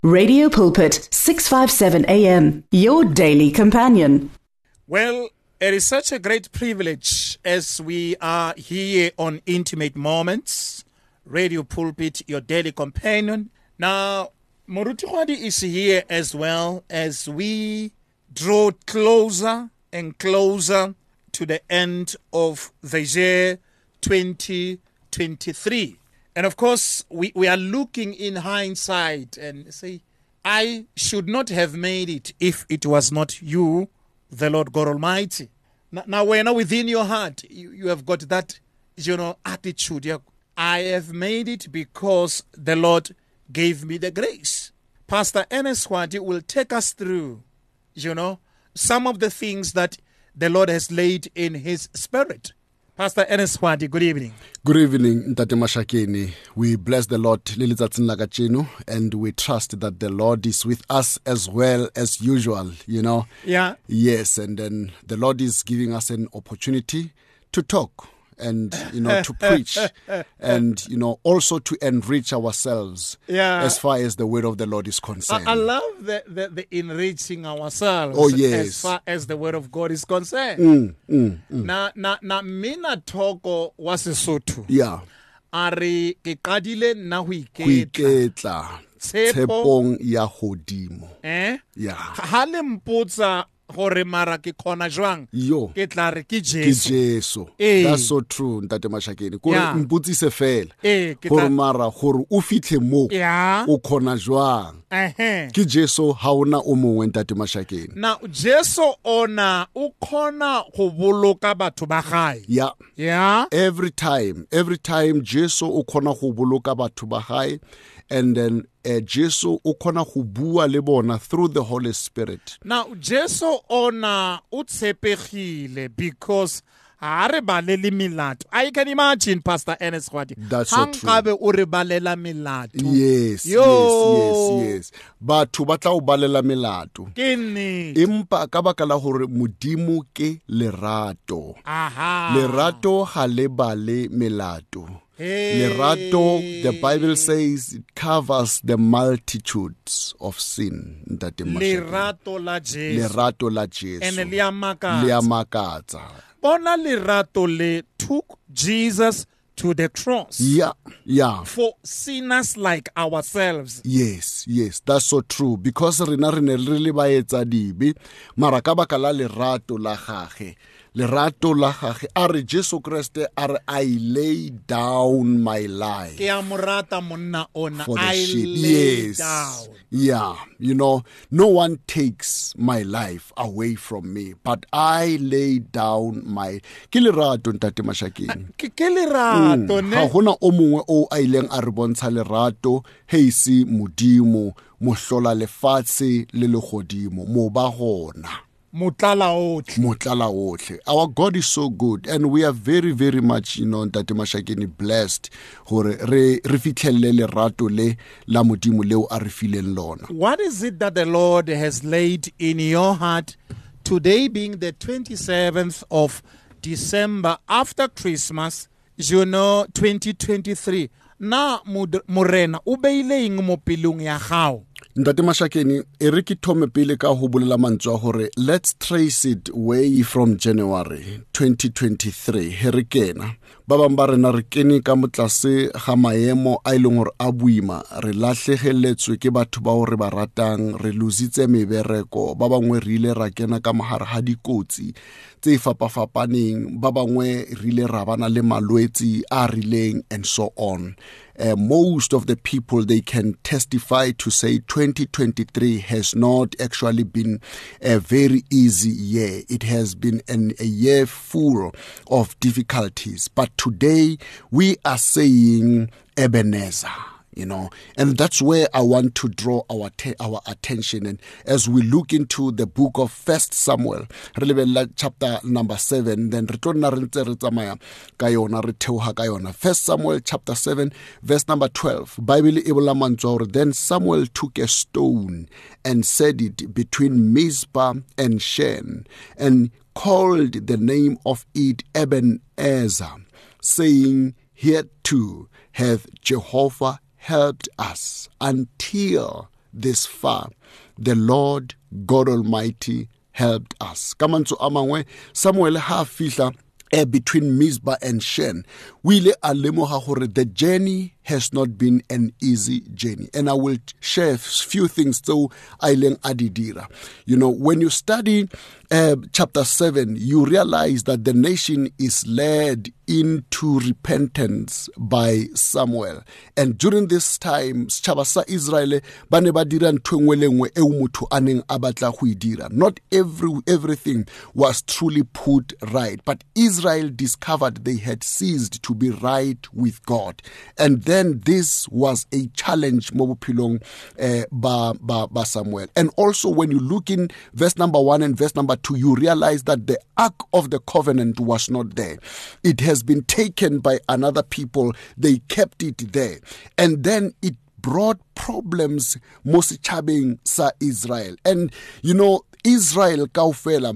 Radio Pulpit, 657 AM, your daily companion. Well, it is such a great privilege as we are here on Intimate Moments, Radio Pulpit, your daily companion. Now, Moruti Khwadi is here as well as we draw closer and closer to the end of the year 2023. And of course, we are looking in hindsight and say, I should not have made it if it was not you, the Lord God Almighty. Now when within your heart, you have got that, attitude. I have made it because the Lord gave me the grace. Pastor Ernest Khwadi will take us through, some of the things that the Lord has laid in his spirit. Pastor Ernest Khwadi, good evening. Good evening, Ntate Mashakeni. We bless the Lord, and we trust that the Lord is with us as well as usual, Yeah. Yes, and then the Lord is giving us an opportunity to talk and, to preach and, also to enrich ourselves as far as the word of the Lord is concerned. I love the enriching ourselves as far as the word of God is concerned. Na mina toko wa Sesotho. Yeah. Are ke qadile nna ho iketla tshepong ya hodimo. Yeah. Ha le mpotsa gore mara ke khona jwang ke tla re ke Jesu. That's so true, Ntate Mashakeni. Gore mputsise fela gore mara gore o fitlhe mo o khona jwang ke Jesu ha ona o mongwe, Ntate Mashakeni. Now Jesu ona o khona go boloka batho ba gae. Yeah. Every time Jesu o khona go boloka batho ba gae, and then Jesu o khona go bua le bona through the Holy Spirit. Now Jesu ona o tshepegile because I can imagine, Pastor Ernest Khwadi. That's so true. Yes. Batho ba tla o balela melato. Empa ka baka la hore modimo ke lerato. Lerato ha le bale melato. Lerato, the Bible says, it covers the multitudes of sin. Lerato la Jesu. And liamakatsa. Bona lerato le took Jesus to the cross. Yeah. For sinners like ourselves. Yes, that's so true. Because rena really ba etsa dibe, mara ka baka la lerato la gage. Lerato la gage are Jesu Kriste are I lay down my life ke a morata monna ona I lay down. Yeah, no one takes my life away from me, but I lay down my ke lerato, Ntate Mashakeni. Ke lerato ne ha hona o mongwe o a ileng a re bontsha lerato heisi modimo mo hlola lefatshe le legodimo mo ba gona Mutlala otle. Our God is so good, and we are very, very much, Ntate Mashakeni, blessed gore re fitlhelle lerato le la modimo leo a re fileng lona. What is it that the Lord has laid in your heart today, being the 27th of December after Christmas, 2023? Na morena o beile eng mo pelong ya gago? Ntate Mashakeni, ere ke thome pele ka ho bolela mantswe gore let's trace it way from January 2023. Here kena ba bang ba rena re kene ka motlase ga maemo a ileng gore a buima, re latlhegeletswe ke batho ba re ba ratang, re lositse mebereko, ba bangwe re ile ra kena ka mogare ga dikotsi tse fapafapaneng, ba bangwe re ile ra bana le malwetsi a rileng and so on. Most of the people, they can testify to say 2023 has not actually been a very easy year. It has been a year full of difficulties. But today we are saying Ebenezer. And that's where I want to draw our attention. And as we look into the book of 1 Samuel, chapter number 7, then 1 Samuel chapter 7, verse number 12. Then Samuel took a stone and set it between Mizpah and Shen, and called the name of it Ebenezer, saying, "Here too hath Jehovah helped us until this far, the Lord God Almighty helped us. Ka mantswe a mangwe, Samuel ha fihla between Mizpah and Shen, we le a lemoga gore the journey has not been an easy journey. And I will share a few things so I leng adidira. You know, when you study chapter 7, you realize that the nation is led into repentance by Samuel. And during this time, Chaba sa Israel ba ne ba dira ntho engwe le engwe eo motho a neng a batla go e dira. Not everything was truly put right, but Israel discovered they had ceased to be right with God. And then this was a challenge mo bophelong ba Samuel. And also when you look in verse number 1 and verse number 2, you realize that the Ark of the Covenant was not there. It has been taken by another people. They kept it there. And then it brought problems mo setšhabeng sa Israel. And you know, Israel kaofela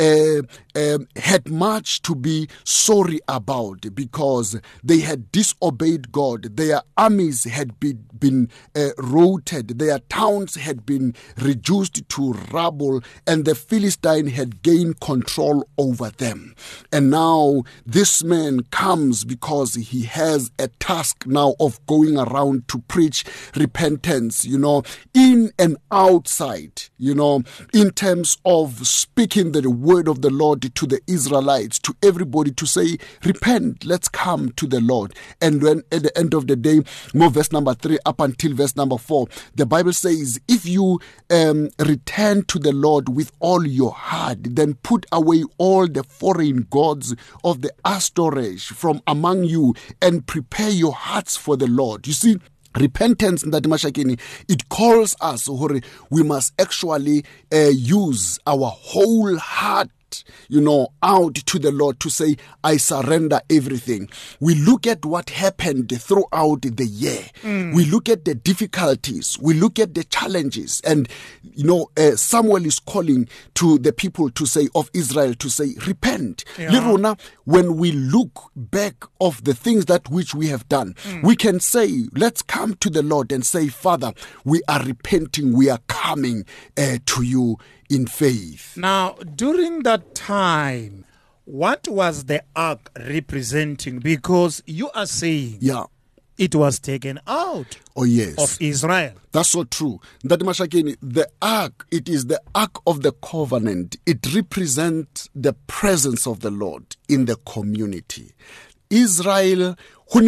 had much to be sorry about because they had disobeyed God. Their armies had been routed. Their towns had been reduced to rubble, and the Philistine had gained control over them. And now this man comes because he has a task now of going around to preach repentance, you know, in and outside, you know, in terms of speaking the word of the Lord to the Israelites, to everybody, to say, repent, let's come to the Lord. And when at the end of the day, more verse number 3 up until verse number 4, the Bible says, if you return to the Lord with all your heart, then put away all the foreign gods of the Ashtoreth from among you and prepare your hearts for the Lord. You see, repentance, it calls us, we must actually use our whole heart, you know, out to the Lord to say, I surrender everything. We look at what happened throughout the year. We look at the difficulties. We look at the challenges. And, you know, Samuel is calling to the people to say, of Israel, to say, repent. Yeah. When we look back of the things that which we have done, we can say, let's come to the Lord and say, Father, we are repenting. We are coming to you in faith. Now, during that time, what was the ark representing? Because you are saying it was taken out of Israel. That's so true. The ark, it is the ark of the covenant. It represents the presence of the Lord in the community. Israel,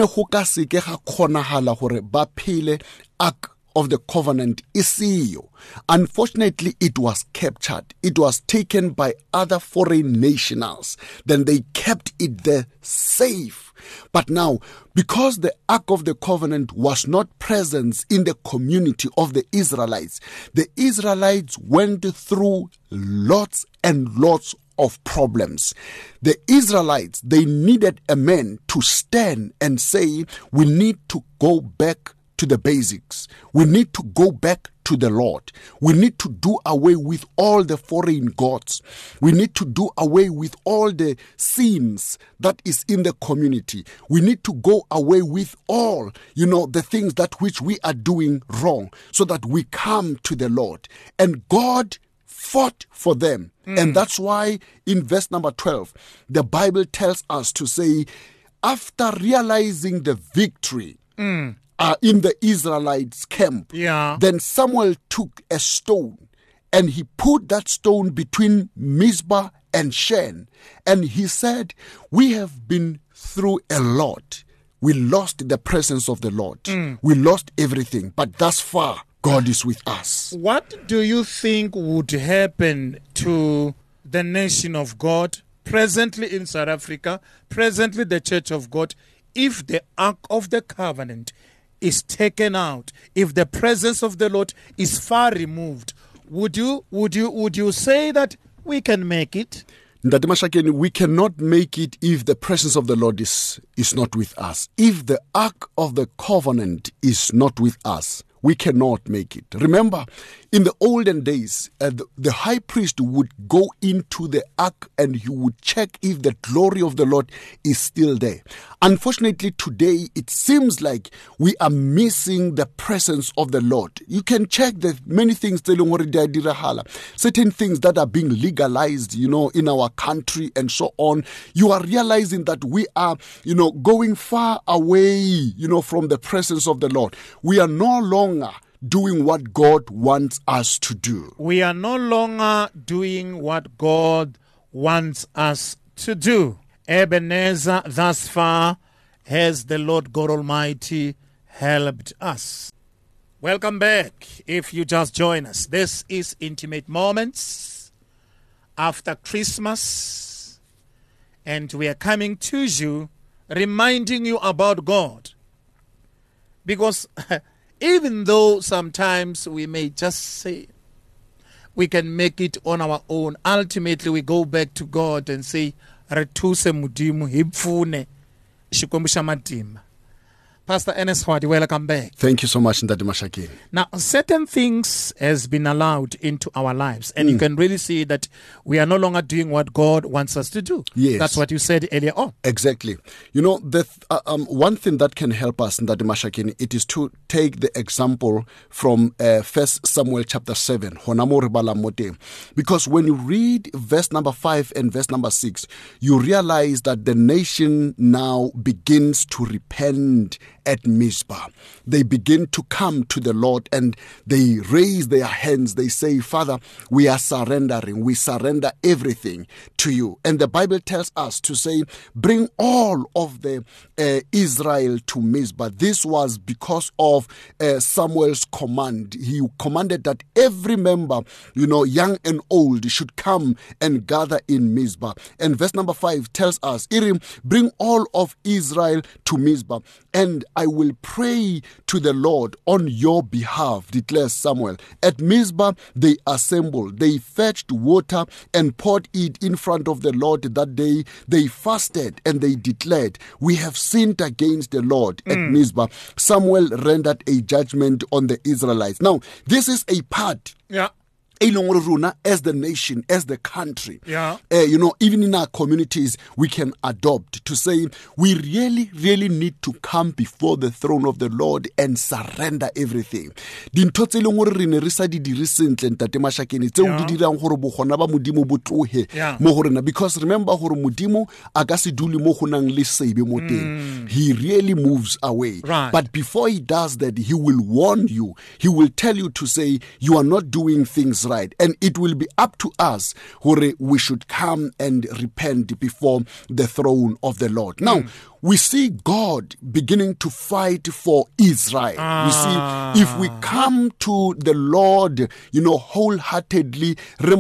ark of the covenant isiyo. Unfortunately, it was captured. It was taken by other foreign nationals. Then they kept it there safe. But now, because the Ark of the Covenant was not present in the community of the Israelites went through lots and lots of problems. The Israelites, they needed a man to stand and say, we need to go back to the basics. We need to go back to the Lord. We need to do away with all the foreign gods. We need to do away with all the sins that is in the community. We need to go away with all, the things that which we are doing wrong so that we come to the Lord. And God fought for them. And that's why in verse number 12, the Bible tells us to say, after realizing the victory, in the Israelites' camp, then Samuel took a stone and he put that stone between Mizpah and Shen. And he said, we have been through a lot. We lost the presence of the Lord. We lost everything. But thus far, God is with us. What do you think would happen to the nation of God, presently in South Africa, presently the Church of God, if the Ark of the Covenant is taken out, if the presence of the Lord is far removed? Would you say that we can make it? We cannot make it if the presence of the Lord is not with us. If the Ark of the Covenant is not with us, we cannot make it. Remember, in the olden days, the high priest would go into the ark and he would check if the glory of the Lord is still there. Unfortunately, today, it seems like we are missing the presence of the Lord. You can check the many things, certain things that are being legalized, in our country and so on. You are realizing that we are, going far away, from the presence of the Lord. We are no longer doing what God wants us to do. We are no longer doing what God wants us to do. Ebenezer, thus far has the Lord God Almighty helped us. Welcome back. If you just join us, this is Intimate Moments after Christmas, and we are coming to you, reminding you about God. Because even though sometimes we may just say we can make it on our own, ultimately we go back to God and say, Re thuse Modimo, hi pfune, Xikwembu xa matimba. Pastor Ernest Hwadi, welcome back. Thank you so much, Ndati Mashakeni. Now, certain things has been allowed into our lives, and you can really see that we are no longer doing what God wants us to do. Yes. That's what you said earlier on. Exactly. One thing that can help us, Ndati Mashakeni, it is to take the example from 1 Samuel chapter 7. Because when you read verse number 5 and verse number 6, you realize that the nation now begins to repent at Mizpah. They begin to come to the Lord and they raise their hands. They say, Father, we are surrendering. We surrender everything to you. And the Bible tells us to say, bring all of the Israel to Mizpah. This was because of Samuel's command. He commanded that every member, young and old, should come and gather in Mizpah. And verse number 5 tells us, bring all of Israel to Mizpah, and I will pray to the Lord on your behalf, declares Samuel. At Mizpah, they assembled. They fetched water and poured it in front of the Lord that day. They fasted and they declared, we have sinned against the Lord at Mizpah. Samuel rendered a judgment on the Israelites. Now, this is a part. Yeah. As the nation, as the country, yeah. Even in our communities, we can adopt to say we really, really need to come before the throne of the Lord and surrender everything. Because remember, he really moves away. Right. But before he does that, he will warn you. He will tell you to say, you are not doing things right. And it will be up to us where we should come and repent before the throne of the Lord. Now, we see God beginning to fight for Israel. You see, if we come to the Lord, wholeheartedly,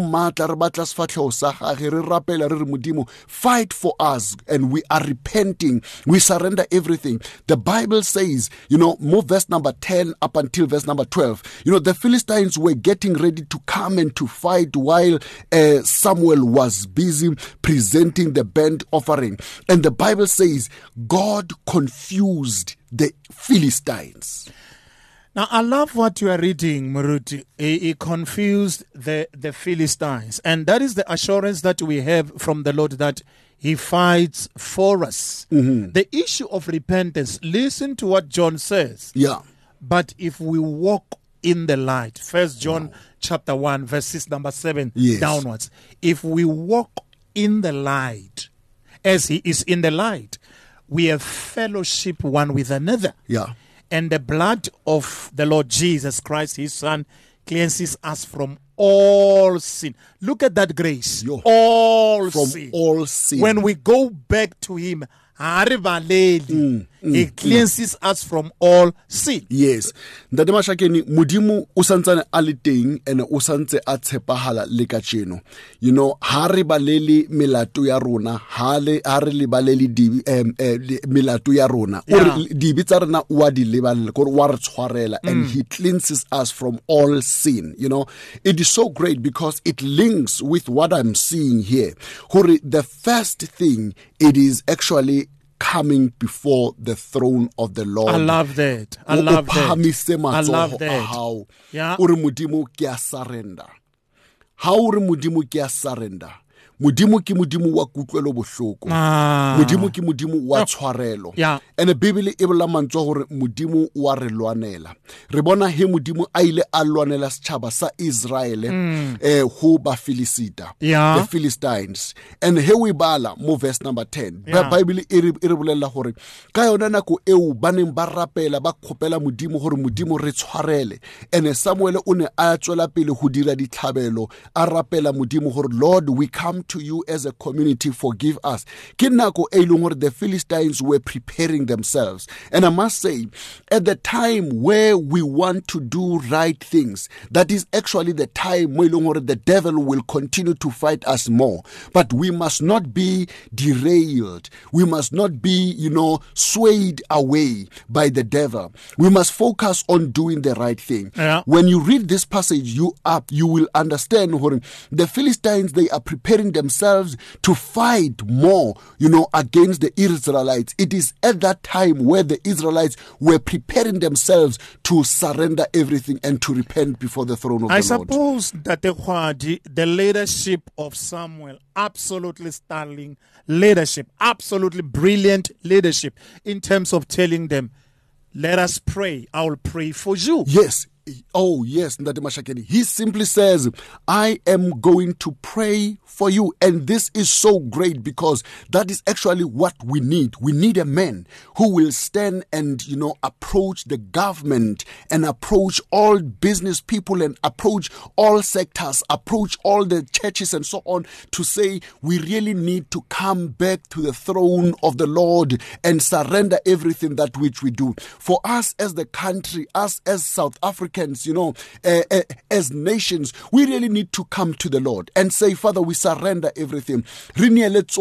fight for us, and we are repenting, we surrender everything. The Bible says, more verse number 10 up until verse number 12, the Philistines were getting ready to come and to fight while Samuel was busy presenting the burnt offering. And the Bible says, God confused the Philistines. Now, I love what you are reading, Muruti. He confused the Philistines. And that is the assurance that we have from the Lord that He fights for us. Mm-hmm. The issue of repentance, listen to what John says. Yeah. But if we walk in the light, 1 John chapter 1, verses number 7 downwards. If we walk in the light, as He is in the light, we have fellowship one with another. Yeah. And the blood of the Lord Jesus Christ, His Son, cleanses us from all sin. Look at that grace. All sin. When we go back to Him, He cleanses us from all sin. Yes. Ndate Mashakeni, Modimo o santsane a le teng ene o santse a tshepahala le ka tjeno. Ha re balele melato ya rona, ha re le balele melato ya rona. O dibi tsa rona o di lebala gore wa re tshwarela, and He cleanses us from all sin. It is so great because it links with what I'm seeing here. The first thing, it is actually coming before the throne of the Lord. I love that. I love that. I love that. How Yeah. uri modimo ke a surrender. How uri modimo ke a surrender. Modimo ke modimo wa kutlwelo bohloko. Modimo ke modimo wa tshwarelo. Yeah. And the Bible e bolela mantswe hore modimo wa re lwanela. Re bona he modimo a ile a lwanela setjhaba sa Israel ho ba Filisita, Yeah. the Philistines. And here we bala mo verse number 10. Yeah. Bible e re bolela hore ka yona nako eo ba neng ba rapela ba khopela modimo hore modimo re tshwarele. And Samuel o ne a tswela pele ho dira ditlhabelo a rapela modimo hore Lord, we come to you as a community, forgive us. Ke nako e leng hore the Philistines were preparing themselves. And I must say, at the time where we want to do right things, that is actually the time where the devil will continue to fight us more. But we must not be derailed. We must not be, swayed away by the devil. We must focus on doing the right thing. Yeah. When you read this passage, you will understand the Philistines, they are preparing themselves to fight more, against the Israelites. It is at that time where the Israelites were preparing themselves to surrender everything and to repent before the throne of I the Lord. suppose that the leadership of Samuel, absolutely sterling leadership, absolutely brilliant leadership in terms of telling them, let us pray. I will pray for you. Yes. Oh, yes, Ndate Mashakeni. He simply says, I am going to pray for you. And this is so great because that is actually what we need. We need a man who will stand and, approach the government and approach all business people and approach all sectors, approach all the churches and so on to say, we really need to come back to the throne of the Lord and surrender everything that which we do. For us as the country, us as South Africans, as nations, we really need to come to the Lord and say, Father, we surrender everything. Because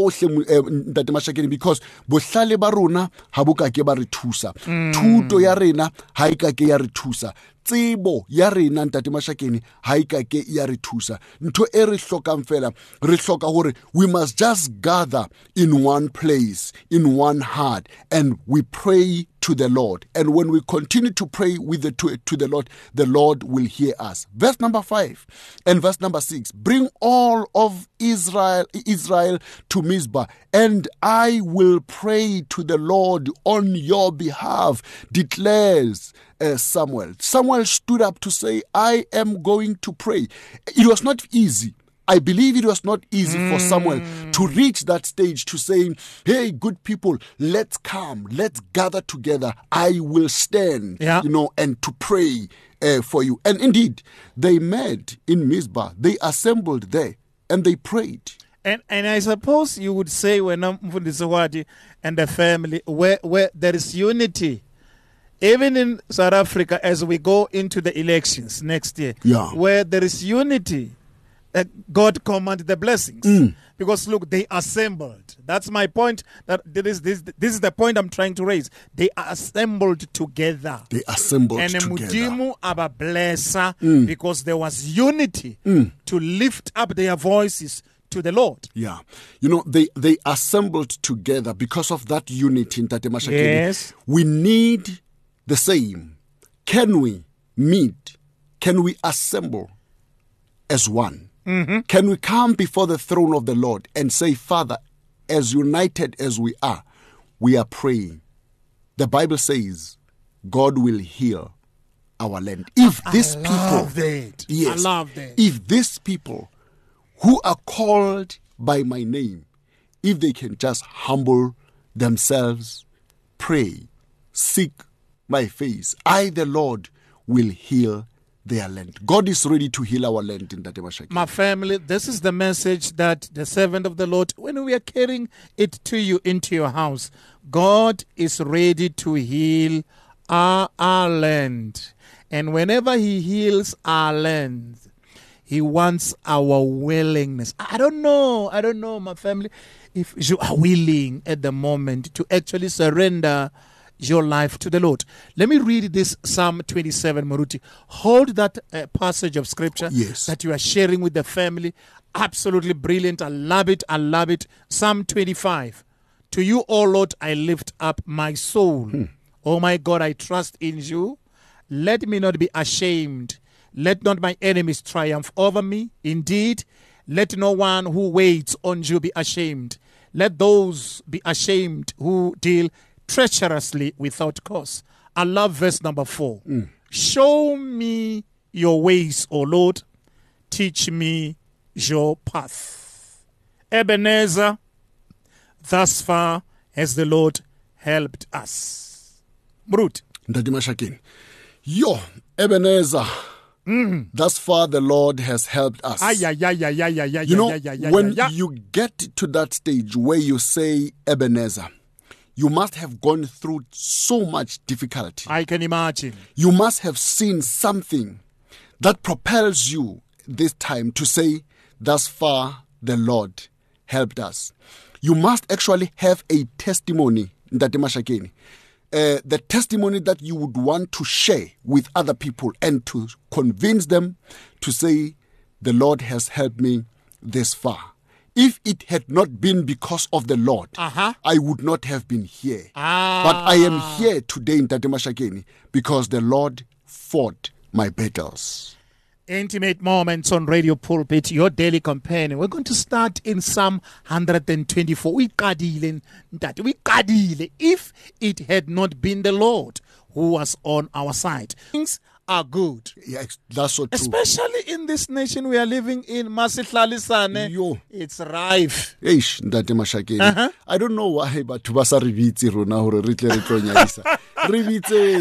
bohlale ba rona ha bo ka ke ba re thusa. Thuto ya rena ha e ka ke ya re thusa. Tsebo ya rena Ntate Mashakeni ha e ka ke ya re thusa. Ntho e re hlokang fela re hloka hore we must just gather in one place, in one heart, and we pray to the Lord. And when we continue to pray with to the Lord will hear us. Verse number 5 and verse number 6. Bring all of Israel to Mizpah, and I will pray to the Lord on your behalf, declares Samuel. Samuel stood up to say, I am going to pray. It was not easy. I believe it was not easy for Samuel to reach that stage to say, hey, good people, let's come, let's gather together. I will stand, and to pray for you. And indeed, they met in Mizpah. They assembled there and they prayed. And I suppose you would say when Mfundisi and the family, where there is unity, even in South Africa, as we go into the elections next year, where there is unity, God commanded the blessings. Because look, they assembled. That's my point. That this is the point I'm trying to raise. They are assembled together. They assembled and together. Mudimu aba blessa because there was unity to lift up their voices to the Lord. Yeah. They assembled together because of that unity in Ntate Mashakeni. Yes. We need the same. Can we meet? Can we assemble as one? Can we come before the throne of the Lord and say, Father, as united as we are praying. The Bible says God will heal our land. If these people, yes, I love that. If these people who are called by my name, if they can just humble themselves, pray, seek my face, I, the Lord, will heal their land. God is ready to heal our land in Ntate Mashakeni. My family, this is the message that the servant of the Lord, when we are carrying it to you into your house, God is ready to heal our land. And whenever He heals our land, He wants our willingness. I don't know, my family, if you are willing at the moment to actually surrender your life to the Lord. Let me read this Psalm 27, Maruti. Hold that passage of scripture that you are sharing with the family. Absolutely brilliant. I love it. Psalm 25, To you, O Lord, I lift up my soul. O my God, I trust in you. Let me not be ashamed. Let not my enemies triumph over me. Indeed, let no one who waits on you be ashamed. Let those be ashamed who deal treacherously without cause. I love verse number 4. Show me your ways, O Lord. Teach me your path. Ebenezer, thus far has the Lord helped us. Brute. Ndati Mashakeni. Yo, Ebenezer. Thus far the Lord has helped us. You know, when you get to that stage where you say Ebenezer, you must have gone through so much difficulty. I can imagine. You must have seen something that propels you this time to say, thus far the Lord helped us. You must actually have a testimony, Ndati Mashakeni. The testimony that you would want to share with other people and to convince them to say, the Lord has helped me this far. If it had not been because of the Lord, I would not have been here. But I am here today in Ndati Mashakeni because the Lord fought my battles. Intimate Moments on Radio Pulpit, your daily companion. We're going to start in Psalm 124. We qadile. If it had not been the Lord who was on our side. Things are good. Yeah, that's so true. Especially in this nation we are living in, Masihlalisane. It's rife. Eish, Ndati Mashakeni. I don't know why, but basa rivitsi rona hore re tle re tlo nyadisa. Rivitse.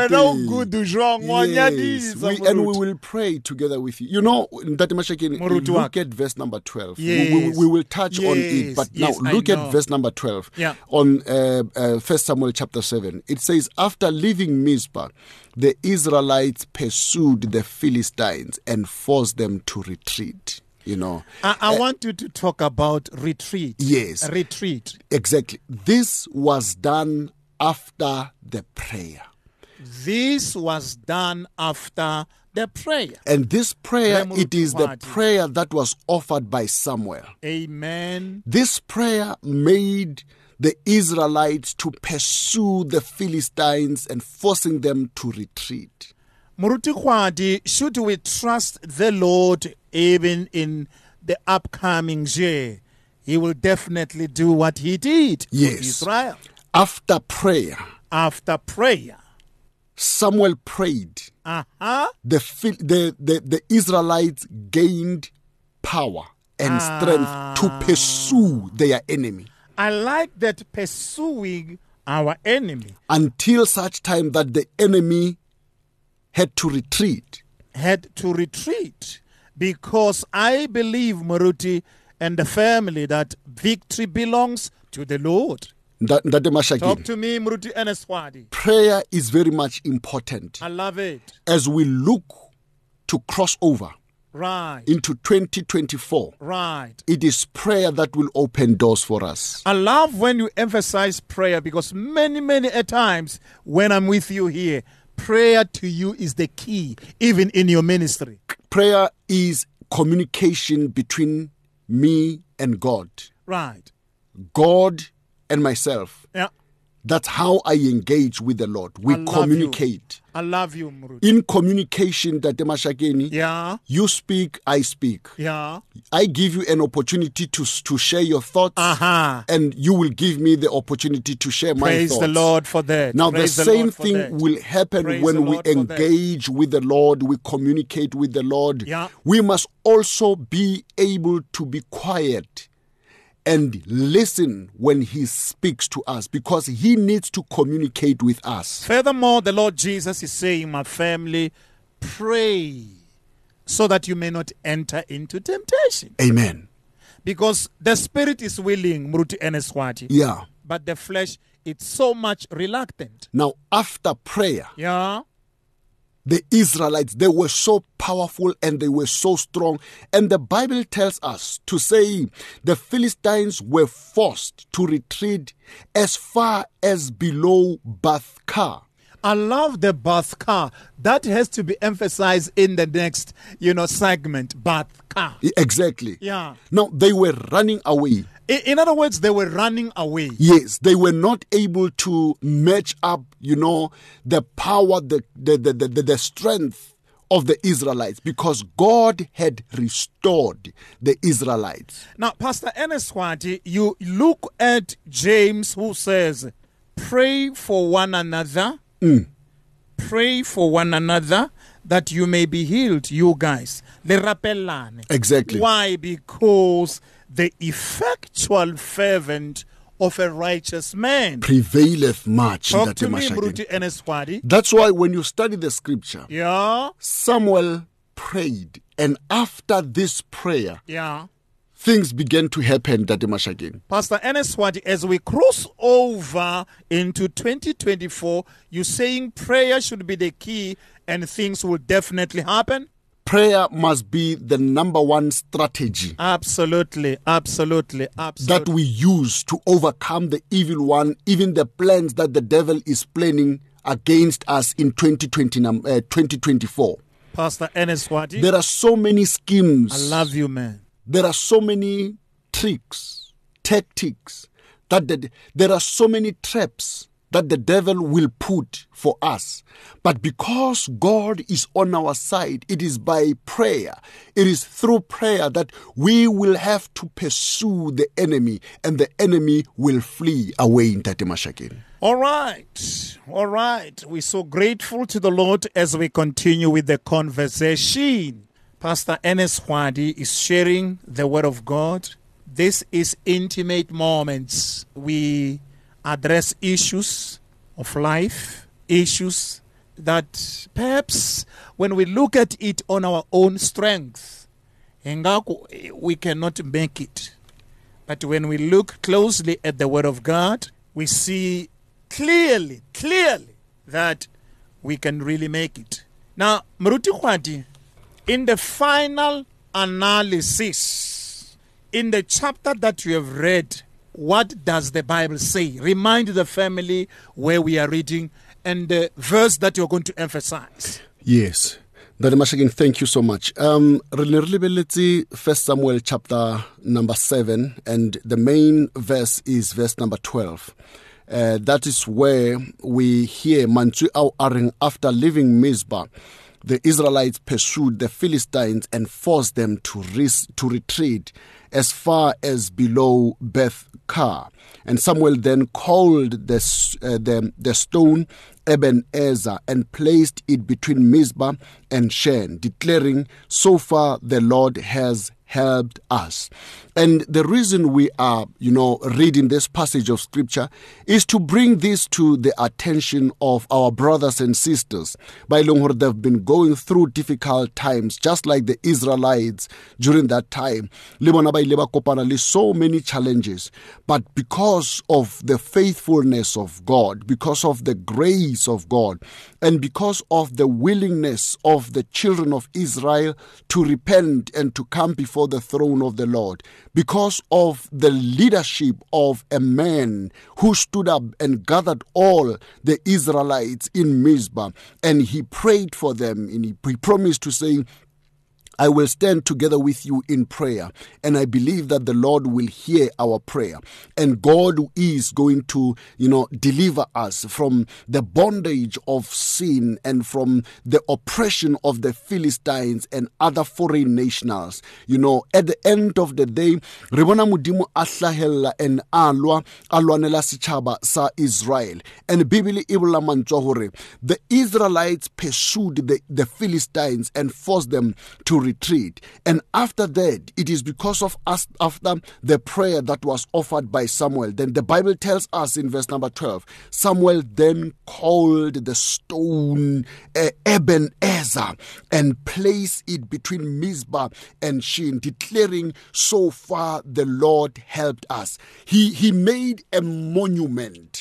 And we will pray together with you. You know, Ndati Mashakeni, look at verse number 12. Yes. We will touch on it, but now look at verse number 12. On 1 Samuel chapter 7. It says, after leaving Mizpah, the Israelites pursued the Philistines and forced them to retreat. You know, I want you to talk about retreat. Yes. Retreat. Exactly. This was done after the prayer. This was done after the prayer. And this prayer, it is the prayer that was offered by Samuel. Amen. This prayer made the Israelites to pursue the Philistines and forcing them to retreat. Muruti Khwadi, should we trust the Lord even in the upcoming year? He will definitely do what he did for Israel. After prayer, Samuel prayed. The Israelites gained power and strength to pursue their enemy. I like that, pursuing our enemy. Until such time that the enemy had to retreat. Because I believe, Maruti and the family, that victory belongs to the Lord. Talk to me, Maruti Eneswadi. Prayer is very much important. I love it. As we look to cross over into 2024, it is prayer that will open doors for us. I love when you emphasize prayer, because many a times when I'm with you here, prayer to you is the key, even in your ministry. Prayer is communication between me and God. God and myself. That's how I engage with the Lord. We communicate. I love you, Muruti. In communication, Ndati Mashakeni, you speak, I speak. I give you an opportunity to share your thoughts, and you will give me the opportunity to share my thoughts. Praise the Lord for that. Now, the same thing will happen when we engage with the Lord, we communicate with the Lord. We must also be able to be quiet and listen when he speaks to us, because he needs to communicate with us. Furthermore, the Lord Jesus is saying, my family, pray so that you may not enter into temptation. Amen. Because the spirit is willing, Muruti Eneswati. But the flesh, it's so much reluctant. Now, after prayer, the Israelites, they were so powerful and they were so strong. And the Bible tells us to say the Philistines were forced to retreat as far as below Bathka. I love the Bathka. That has to be emphasized in the next, segment. Bathka. Exactly. Now, they were running away. In other words, they were running away. Yes, they were not able to match up, the power, the strength of the Israelites, because God had restored the Israelites. Now, Pastor Ernest Swati, you look at James, who says, pray for one another. Pray for one another that you may be healed, you guys. Le rappellane. Exactly. Why? Because the effectual fervent of a righteous man prevaileth much. Talk to me, Mruti Ernest Swati. That's why when you study the scripture, Yeah. Samuel prayed, and after this prayer, Yeah. things began to happen, Dade Mashageng. Pastor Ernest Swati, as we cross over into 2024, you're saying prayer should be the key and things will definitely happen? Prayer must be the number one strategy Absolutely. that we use to overcome the evil one, even the plans that the devil is planning against us in 2024. Pastor Ernest Swati, There are so many schemes. I love you, man. There are so many tricks, tactics, there are so many traps that the devil will put for us. But because God is on our side, it is by prayer. It is through prayer that we will have to pursue the enemy, and the enemy will flee away in Tate Mashageng. All right. We're so grateful to the Lord as we continue with the conversation. Pastor Ernest Swati is sharing the word of God. This is intimate moments. We address issues of life, issues that perhaps when we look at it on our own strength, we cannot make it. But when we look closely at the word of God, we see clearly that we can really make it. Now, Mruti Kwati, in the final analysis, in the chapter that you have read, what does the Bible say? Remind the family where we are reading and the verse that you're going to emphasize. Yes. Dade Mashageng, thank you so much. First Samuel chapter number 7, and the main verse is verse number 12. That is where we hear Mantsui au areng, after leaving Mizpah, the Israelites pursued the Philistines and forced them to retreat as far as below Beth-kar. And Samuel then called the stone Ebenezer and placed it between Mizpah and Shen, declaring, "So far the Lord has helped us." And the reason we are, reading this passage of scripture is to bring this to the attention of our brothers and sisters. By long, they've been going through difficult times, just like the Israelites during that time. So many challenges. But because of the faithfulness of God, because of the grace of God, and because of the willingness of the children of Israel to repent and to come before the throne of the Lord, because of the leadership of a man who stood up and gathered all the Israelites in Mizpah, and he prayed for them, and he promised to say, "I will stand together with you in prayer." And I believe that the Lord will hear our prayer. And God is going to, deliver us from the bondage of sin and from the oppression of the Philistines and other foreign nationals. At the end of the day, re bona Modimo a hlahella and a lwanela setjhaba sa Israel. And Bible e bolela mantswe hore the Israelites pursued the Philistines and forced them to retreat. And after that, it is because of us, after the prayer that was offered by Samuel, then the Bible tells us in verse number 12, Samuel then called the stone Ebenezer and placed it between Mizpah and Shin, declaring, "So far the Lord helped us." He made a monument.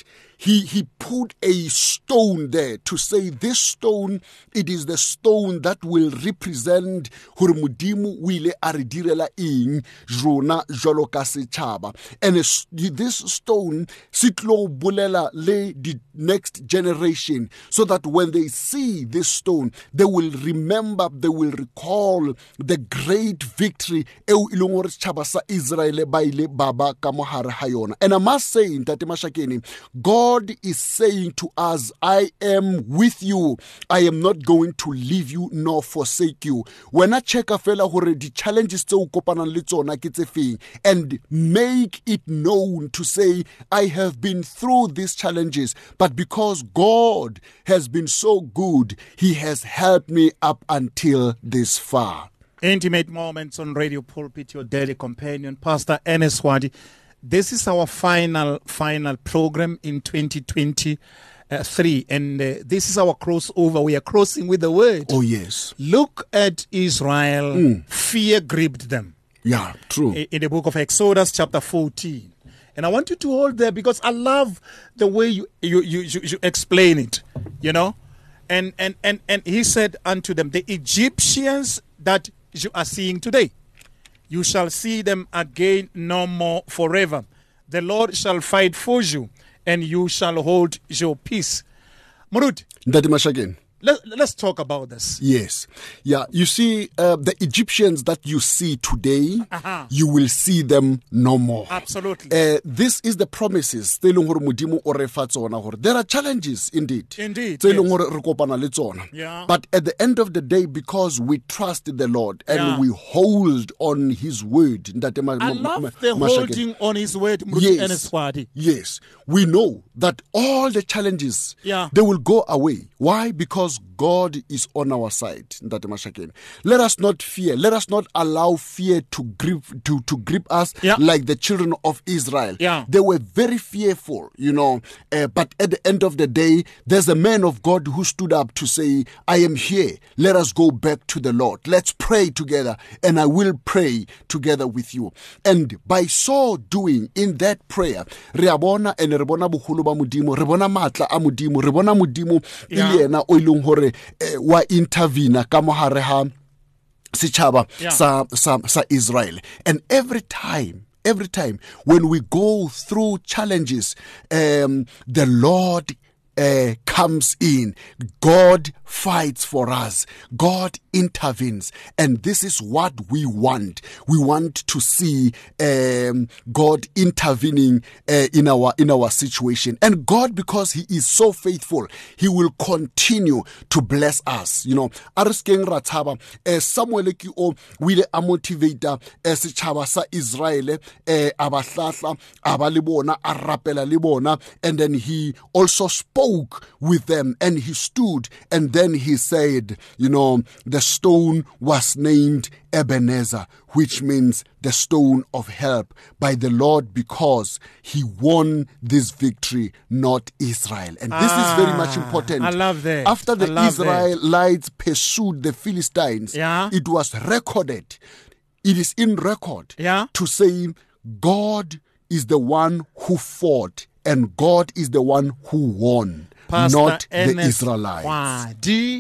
he put a stone there to say this stone, it is the stone that will represent hore Modimo o ile a re direla eng rona jwalo ka setjhaba. And this stone se tlo bolela le the next generation, so that when they see this stone, they will remember, they will recall the great victory eo e leng hore setjhaba sa Israel ba ile baba ka mohare ha yona. And I must say, Ntate Mashakeni, God is saying to us, I am with you. I am not going to leave you nor forsake you. When I check a fella hore the challenges tse o kopanang le tsona ke tse feng, and make it known to say, I have been through these challenges, but because God has been so good, He has helped me up until this far. Intimate Moments on Radio Pulpit, your daily companion, Pastor Ernest Swadi. This is our final program in 2023, and this is our crossover. We are crossing with the word. Oh, yes. Look at Israel. Fear gripped them. Yeah, true. In the book of Exodus, chapter 14. And I want you to hold there because I love the way you explain it, you know. And he said unto them, the Egyptians that you are seeing today, you shall see them again no more forever. The Lord shall fight for you, and you shall hold your peace. Murud, Ndati Mashakeni. Let's talk about this. Yes. Yeah, you see, the Egyptians that you see today, you will see them no more. Absolutely. This is the promises. There are challenges indeed. Indeed. Yeah. But at the end of the day, because we trust the Lord and we hold on His word. I love the holding on His word. Yes. We know that all the challenges, they will go away. Why? Because God is on our side. Let us not fear. Let us not allow fear to grip us like the children of Israel. They were very fearful, you know. But at the end of the day, there's a man of God who stood up to say, I am here. Let us go back to the Lord. Let's pray together, and I will pray together with you. And by so doing, in that prayer, Reabona and Rebona Buhuluba Mudimo, Rebona Matla Amudimo, Rebona Mudimo, Iliena Oilung Hore, wa intervene ka mohare ha setjhaba sa Israel. And every time when we go through challenges, the Lord comes in. God fights for us. God intervenes. And this is what we want. We want to see God intervening in our situation. And God, because He is so faithful, He will continue to bless us. You know, Ariskeng Rataba, Samuel ki o wile amotivator setjhaba sa Israel abahlahla abalibona arapela libona, and then he also spoke with them, and he stood, and then he said, you know, the stone was named Ebenezer, which means the stone of help by the Lord, because He won this victory, not Israel. And this is very much important. I love that. After the Israelites pursued the Philistines, it was recorded. It is in record to say God is the one who fought, and God is the one who won, Pastor not Ernest the Israelites. Swadi,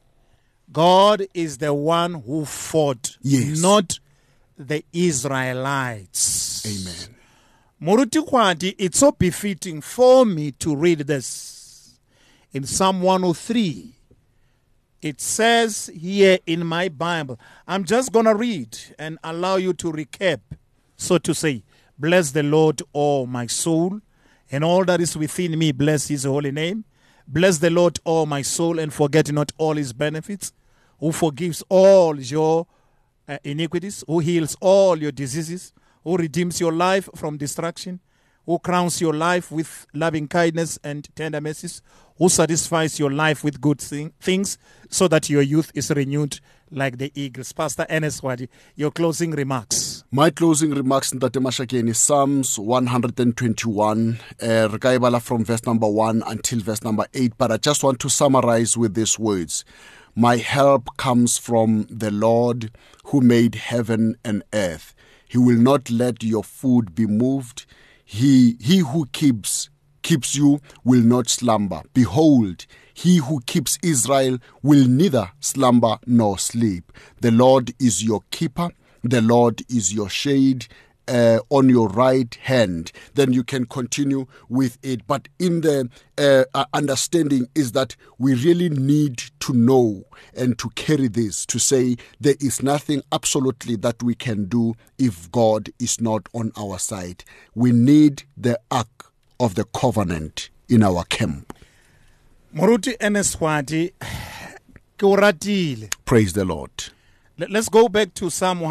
God is the one who fought, not the Israelites. Amen. Muruti Kwadi, it's so befitting for me to read this. In Psalm 103, it says here in my Bible, I'm just going to read and allow you to recap, so to say. Bless the Lord, O my soul, and all that is within me, bless His holy name. Bless the Lord, O my soul, and forget not all His benefits, who forgives all your iniquities, who heals all your diseases, who redeems your life from destruction, who crowns your life with loving kindness and tender mercies, who satisfies your life with good things, so that your youth is renewed like the eagles. Pastor Ernest Swadi, your closing remarks. My closing remarks, Ntate Mashakeni, Psalms 121, Rekaibala from verse number 1 until verse number 8. But I just want to summarize with these words. My help comes from the Lord who made heaven and earth. He will not let your foot be moved. He who keeps keeps you will not slumber. Behold, he who keeps Israel will neither slumber nor sleep. The Lord is your keeper. The Lord is your shade on your right hand. Then you can continue with it. But in the understanding is that we really need to know and to carry this, to say there is nothing absolutely that we can do if God is not on our side. We need the ark of the covenant in our camp. Moruti Eneswati, ke o ratile. Praise the Lord. Let's go back to Psalm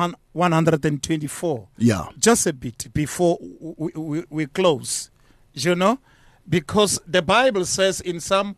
124. Yeah. Just a bit before we close. You know? Because the Bible says in Psalm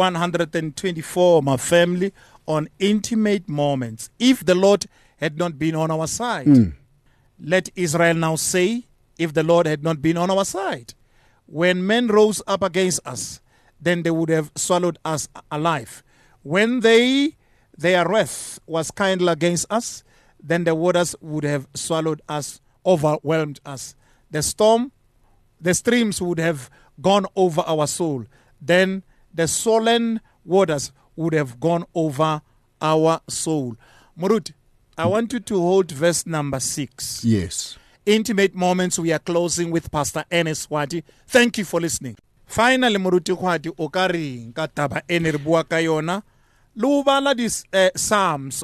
124, my family, on intimate moments, if the Lord had not been on our side. Let Israel now say, if the Lord had not been on our side. When men rose up against us, then they would have swallowed us alive. When their wrath was kindled against us, then the waters would have swallowed us, overwhelmed us. The streams would have gone over our soul. Then the sullen waters would have gone over our soul. Murut, I want you to hold verse number 6. Yes. Intimate moments. We are closing with Pastor Eneswati. Thank you for listening. Finally, Muruti Kwati Okari Kataba Enerbua Kayona. Lubala this Psalms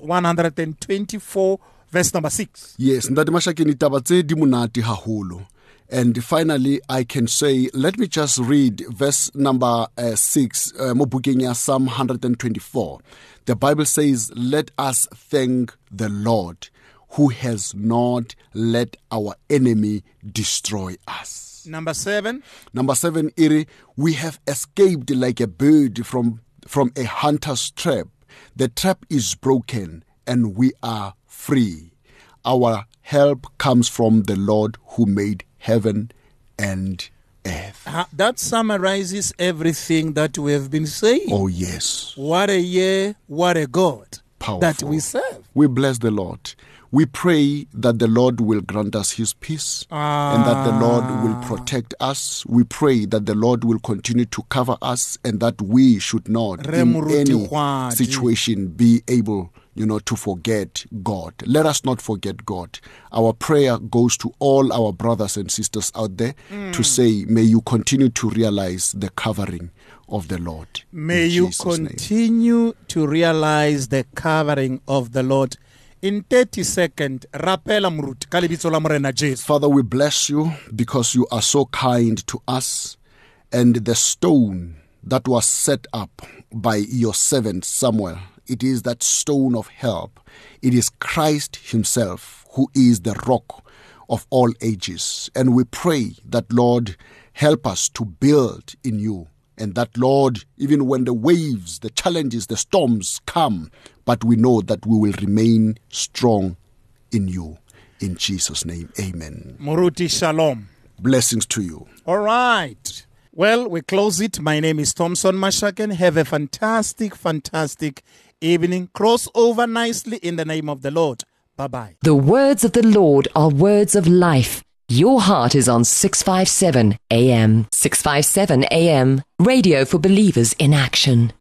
124 verse number 6. Yes, ndati mashakini tabatse dimunati hahulu. And finally, I can say, let me just read verse number 6, Mobukenya Psalm 124. The Bible says, let us thank the Lord who has not let our enemy destroy us. Number 7. Number 7, Iri, we have escaped like a bird from a hunter's trap. The trap is broken and we are free. Our help comes from the Lord who made heaven and earth. That summarizes everything that we have been saying. Oh, yes. What a year, what a God Powerful. That we serve. We bless the Lord. We pray that the Lord will grant us his peace and that the Lord will protect us. We pray that the Lord will continue to cover us and that we should not in any situation be able, to forget God. Let us not forget God. Our prayer goes to all our brothers and sisters out there to say, may you continue to realize the covering of the Lord. May you continue to realize the covering of the Lord. In 30 seconds, rapela mruti kalibitso la morena Jesu. Father, we bless you because you are so kind to us. And the stone that was set up by your servant Samuel, it is that stone of help. It is Christ himself who is the rock of all ages. And we pray that, Lord, help us to build in you. And that, Lord, even when the waves, the challenges, the storms come, but we know that we will remain strong in you. In Jesus' name, amen. Muruti Shalom. Blessings to you. All right. Well, we close it. My name is Thompson Mashaken. Have a fantastic, fantastic evening. Cross over nicely in the name of the Lord. Bye-bye. The words of the Lord are words of life. Your heart is on 657 AM. 657 AM. Radio for believers in action.